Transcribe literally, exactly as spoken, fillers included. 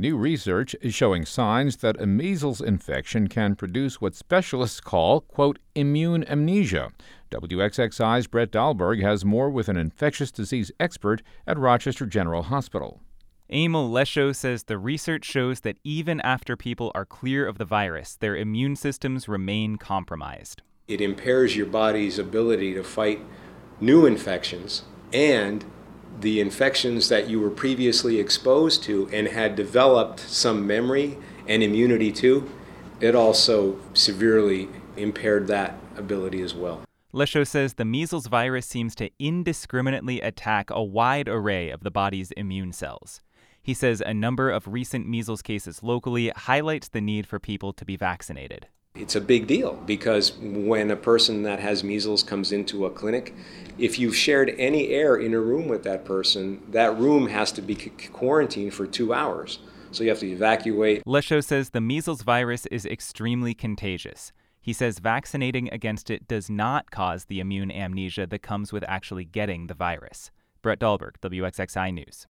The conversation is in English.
New research is showing signs that a measles infection can produce what specialists call, quote, immune amnesia. W X X I's Brett Dahlberg has more with an infectious disease expert at Rochester General Hospital. Emil Lesho says the research shows that even after people are clear of the virus, their immune systems remain compromised. It impairs your body's ability to fight new infections, and the infections that you were previously exposed to and had developed some memory and immunity to, it also severely impaired that ability as well. Lesho says the measles virus seems to indiscriminately attack a wide array of the body's immune cells. He says a number of recent measles cases locally highlights the need for people to be vaccinated. It's a big deal because when a person that has measles comes into a clinic, if you've shared any air in a room with that person, that room has to be quarantined for two hours. So you have to evacuate. Lesho says the measles virus is extremely contagious. He says vaccinating against it does not cause the immune amnesia that comes with actually getting the virus. Brett Dahlberg, W X X I News.